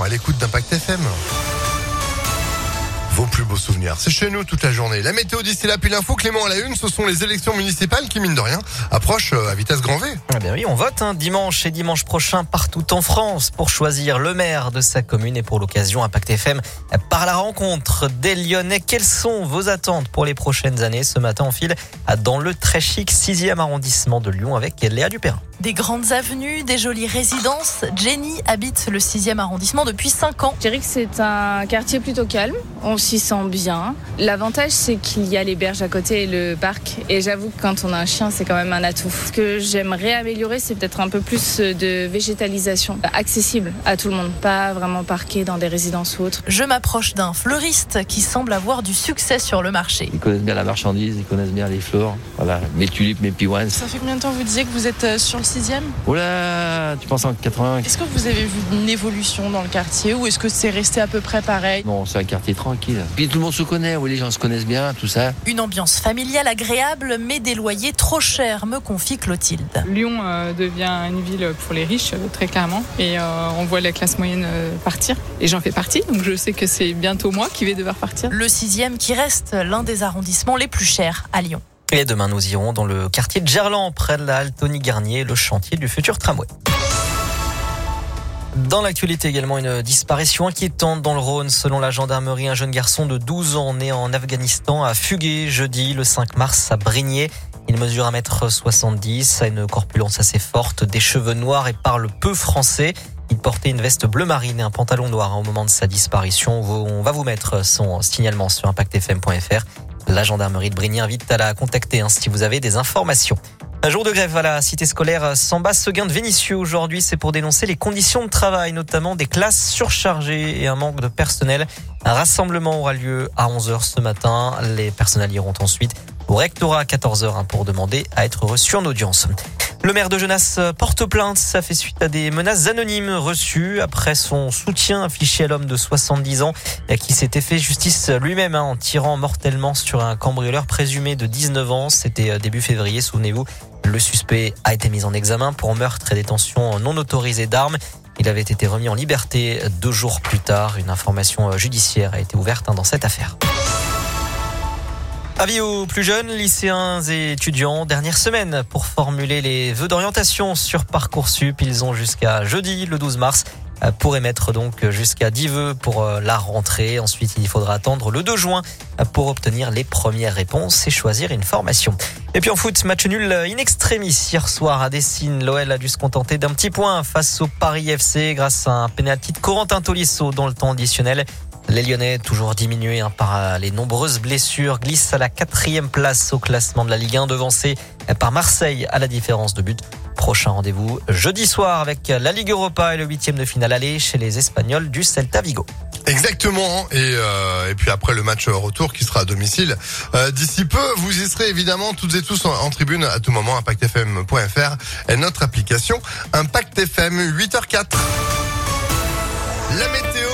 à l'écoute d'Impact FM. Vos plus beaux souvenirs, c'est chez nous toute la journée. La météo d'ici là, puis l'info, Clément à la une, ce sont les élections municipales qui, mine de rien, approchent à vitesse grand V. Eh bien oui, on vote dimanche et dimanche prochain partout en France pour choisir le maire de sa commune. Et pour l'occasion, Impact FM par la rencontre des Lyonnais. Quelles sont vos attentes pour les prochaines années? Ce matin, on file dans le très chic 6e arrondissement de Lyon avec Léa Dupérin. Des grandes avenues, des jolies résidences. Jenny habite le 6e arrondissement depuis 5 ans. Je dirais que c'est un quartier plutôt calme. On s'y sent bien. L'avantage, c'est qu'il y a les berges à côté et le parc. Et j'avoue que quand on a un chien, c'est quand même un atout. Ce que j'aimerais améliorer, c'est peut-être un peu plus de végétalisation accessible à tout le monde. Pas vraiment parqué dans des résidences ou autres. Je m'approche d'un fleuriste qui semble avoir du succès sur le marché. Ils connaissent bien la marchandise, ils connaissent bien les fleurs. Voilà, mes tulipes, mes piouanes. Ça fait combien de temps vous disiez que vous êtes sur le 6e? Oula, tu penses en 80? Est-ce que vous avez vu une évolution dans le quartier ou est-ce que c'est resté à peu près pareil? Non, c'est un quartier tranquille. Puis tout le monde se connaît, oui, les gens se connaissent bien, tout ça. Une ambiance familiale agréable, mais des loyers trop chers, me confie Clotilde. Lyon devient une ville pour les riches, très clairement. Et on voit la classe moyenne partir. Et j'en fais partie, donc je sais que c'est bientôt moi qui vais devoir partir. Le 6e qui reste l'un des arrondissements les plus chers à Lyon. Et demain, nous irons dans le quartier de Gerland, près de la halle Tony-Garnier, le chantier du futur tramway. Dans l'actualité également, une disparition inquiétante dans le Rhône. Selon la gendarmerie, un jeune garçon de 12 ans né en Afghanistan a fugué jeudi le 5 mars à Brignais. Il mesure 1m70, a une corpulence assez forte, des cheveux noirs et parle peu français. Il portait une veste bleu marine et un pantalon noir au moment de sa disparition. On va vous mettre son signalement sur impactfm.fr. La gendarmerie de Brignais invite à la contacter si vous avez des informations. Un jour de grève à la cité scolaire Sambas-Seguin de Vénissieux aujourd'hui, c'est pour dénoncer les conditions de travail, notamment des classes surchargées et un manque de personnel. Un rassemblement aura lieu à 11h ce matin. Les personnels iront ensuite au rectorat à 14h pour demander à être reçus en audience. Le maire de Genasse porte plainte. Ça fait suite à des menaces anonymes reçues après son soutien affiché à l'homme de 70 ans qui s'était fait justice lui-même en tirant mortellement sur un cambrioleur présumé de 19 ans. C'était début février, souvenez-vous. Le suspect a été mis en examen pour meurtre et détention non autorisée d'armes. Il avait été remis en liberté 2 jours plus tard. Une information judiciaire a été ouverte dans cette affaire. Avis aux plus jeunes, lycéens et étudiants, dernière semaine pour formuler les vœux d'orientation sur Parcoursup. Ils ont jusqu'à jeudi, le 12 mars, pour émettre donc jusqu'à 10 vœux pour la rentrée. Ensuite, il faudra attendre le 2 juin pour obtenir les premières réponses et choisir une formation. Et puis en foot, match nul in extremis hier soir à Dessines. L'OL a dû se contenter d'un petit point face au Paris FC grâce à un pénalty de Corentin Tolisso dans le temps additionnel. Les Lyonnais, toujours diminués par les nombreuses blessures, glissent à la 4e place au classement de la Ligue 1, devancés par Marseille à la différence de but. Prochain rendez-vous jeudi soir avec la Ligue Europa et le 8e de finale aller chez les Espagnols du Celta Vigo. Exactement, et puis après le match retour qui sera à domicile d'ici peu, vous y serez évidemment toutes et tous en tribune à tout moment. ImpactFM.fr est notre application Impact FM. 8h04. La météo.